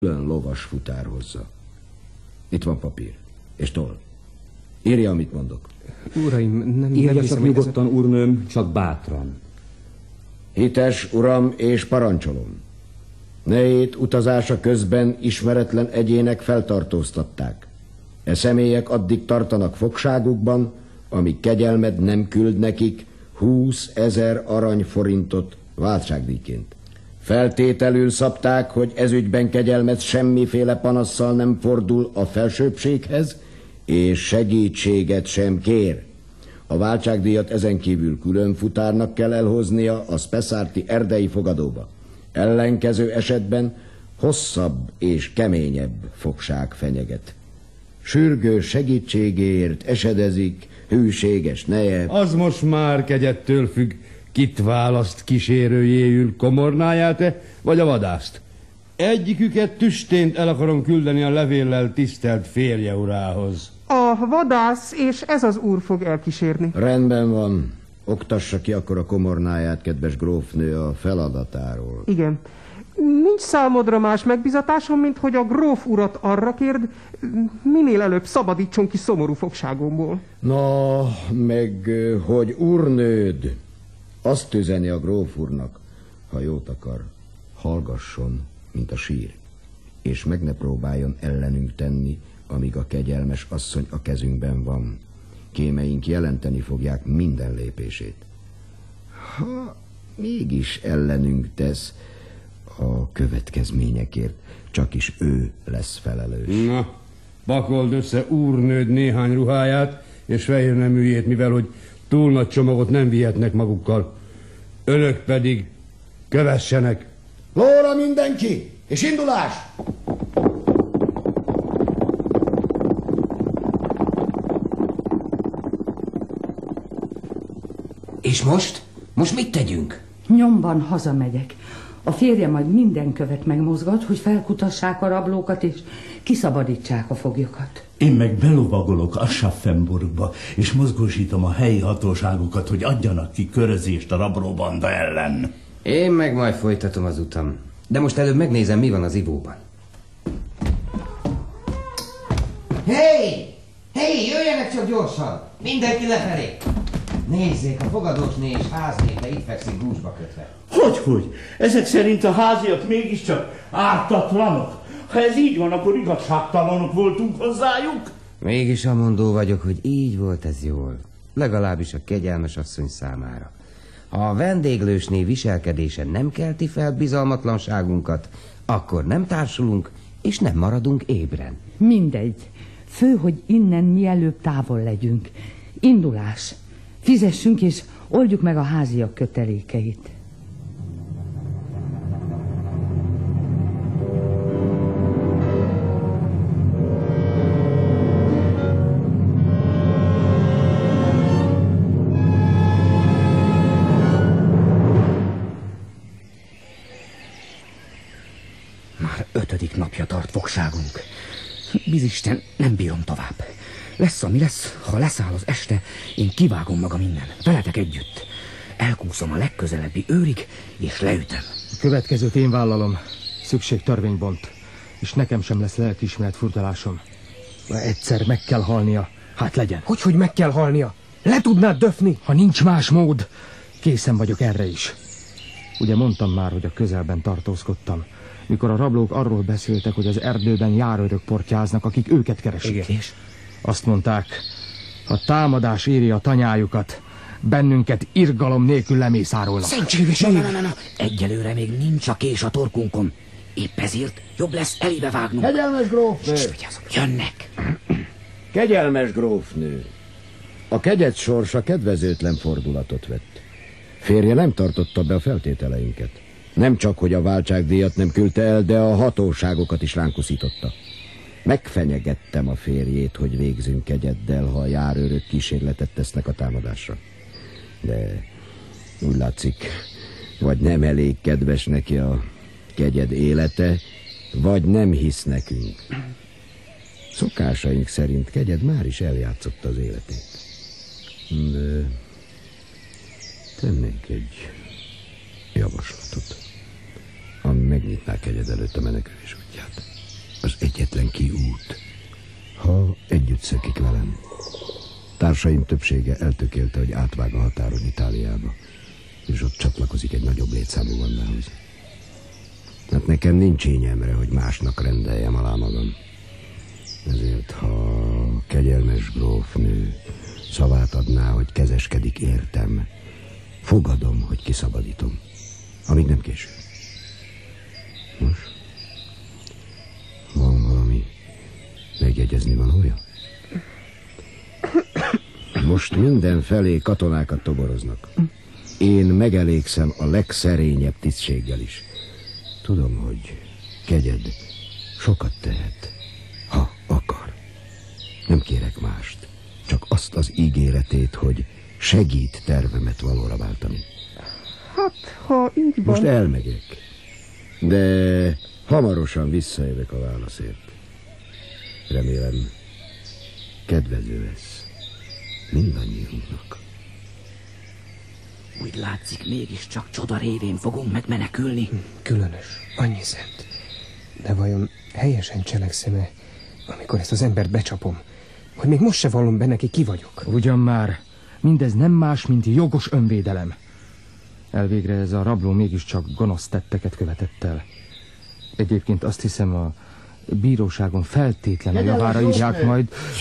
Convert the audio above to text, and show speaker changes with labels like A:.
A: külön lovas futár hozza. Itt van papír és toll. Írja, amit mondok.
B: Uraim, nem
C: írja csak nyugodtan, úrnőm, csak bátran.
A: Hites, uram, és parancsolom. Nejét utazása közben ismeretlen egyének feltartóztatták. E személyek addig tartanak fogságukban, amíg kegyelmed nem küld nekik 20 000 aranyforintot váltságdíjként. Feltételül szabták, hogy ezügyben kegyelmed semmiféle panasszal nem fordul a felsőbbséghez, és segítséget sem kér. A váltságdíjat ezen kívül külön futárnak kell elhoznia a Spessarti erdei fogadóba. Ellenkező esetben hosszabb és keményebb fogság fenyeget. Sürgő segítségért esedezik hűséges neje.
D: Az most már kegyettől függ, kit választ kísérőjéül, komornáját-e, vagy a vadászt. Egyiküket tüstént el akarom küldeni a levéllel tisztelt férje urához.
B: A vadász és ez az úr fog elkísérni.
A: Rendben van. Oktassa ki akkor a komornáját, kedves grófnő, a feladatáról.
B: Igen. Nincs számodra más megbizatásom, mint hogy a gróf urat arra kérd, minél előbb szabadítson ki szomorú fogságomból.
A: Na, meg hogy úrnőd azt üzeni a gróf úrnak, ha jót akar, hallgasson, mint a sír, és meg ne próbáljon ellenünk tenni, amíg a kegyelmes asszony a kezünkben van. Kémeink jelenteni fogják minden lépését. Ha mégis ellenünk tesz, a következményekért csak is ő lesz felelős.
D: Na, pakold össze úrnőd néhány ruháját és fehérneműjét, mivel hogy túl nagy csomagot nem vihetnek magukkal. Önök pedig kövessenek.
A: Lóra mindenki, és indulás!
E: És most? Most mit tegyünk?
F: Nyomban hazamegyek. A férje majd minden követ megmozgat, hogy felkutassák a rablókat, és kiszabadítsák a foglyokat.
G: Én meg belovagolok Aschaffenburgba, és mozgósítom a helyi hatóságokat, hogy adjanak ki körözést a rablóbanda ellen.
E: Én meg majd folytatom az utam. De most előbb megnézem, mi van az ivóban. Hey! Hey, jöjjenek csak gyorsan! Mindenki lefelé! Nézzék, a fogadósné és háznépe itt fekszik gúzsba kötve.
G: Hogy? Ezek szerint a háziak mégiscsak ártatlanok? Ha ez így van, akkor igazságtalanok voltunk hozzájuk.
E: Mégis amondó vagyok, hogy így volt ez jól. Legalábbis a kegyelmes asszony számára. Ha a vendéglősné viselkedése nem kelti fel bizalmatlanságunkat, akkor nem társulunk, és nem maradunk ébren.
F: Mindegy. Fő, hogy innen mielőbb távol legyünk. Indulás. Fizessünk, és oldjuk meg a háziak kötelékeit.
C: Már 5. napja tart fogságunk. Bizisten, nem bírom tovább. Lesz, ami lesz, ha leszáll az este, én kivágom magam innen, veletek együtt. Elkúszom a legközelebbi őrig, és leütöm.
B: A következőt én vállalom. Szükség törvénybont, és nekem sem lesz lelkiismeret furdalásom. Egyszer meg kell halnia, hát legyen. Hogy meg kell halnia? Le tudnád döfni? Ha nincs más mód, készen vagyok erre is. Ugye mondtam már, hogy a közelben tartózkodtam, mikor a rablók arról beszéltek, hogy az erdőben járőrök portyáznak, akik őket keresik.
C: Igen. És?
B: Azt mondták, ha támadás éri a tanyájukat, bennünket irgalom nélkül lemészárolnak.
C: Szentséges ég! Na. Egyelőre még nincs a kés a torkunkon. Épp ezért jobb lesz elébe vágnunk.
A: Kegyelmes grófnő!
C: Jönnek!
A: Kegyelmes grófnő! A kegyed sorsa kedvezőtlen fordulatot vett. Férje nem tartotta be a feltételeinket. Nem csak, hogy a váltságdíjat nem küldte el, de a hatóságokat is ránk uszította. Megfenyegettem a férjét, hogy végzünk kegyeddel, ha a járőrök kísérletet tesznek a támadásra. De úgy látszik, vagy nem elég kedves neki a kegyed élete, vagy nem hisz nekünk. Szokásaink szerint kegyed már is eljátszotta az életét. De tennék egy javaslatot. A megnyitná kegyed előtt a menekülés útját. Az egyetlen kiút, ha együtt szökik velem. Társaim többsége eltökélte, hogy átvág a határon Itáliába, és ott csatlakozik egy nagyobb létszámú bandához. Hát nekem nincs ényemre, hogy másnak rendeljem alá magam. Ezért, ha kegyelmes grófnő szavát adná, hogy kezeskedik értem, fogadom, hogy kiszabadítom, amíg nem késő. Nos, van valami megjegyezni valója? Most mindenfelé katonákat toboroznak. Én megelégszem a legszerényebb tisztséggel is. Tudom, hogy kegyed sokat tehet, ha akar. Nem kérek mást, csak azt az ígéretét, hogy segít tervemet valóra váltani.
H: Hát, ha így van...
A: Most elmegyek, de hamarosan visszajövök a válaszért. Remélem, kedvező lesz mindannyiunknak.
C: Úgy látszik, mégiscsak csoda révén fogunk megmenekülni.
B: Különös, annyi szent. De vajon helyesen cselekszem-e, amikor ezt az embert becsapom? Hogy még most se vallom be neki, ki vagyok? Ugyan már, mindez nem más, mint jogos önvédelem. Elvégre ez a rabló mégiscsak gonosz tetteket követett el. Egyébként azt hiszem, a bíróságon feltétlenül javára írják majd...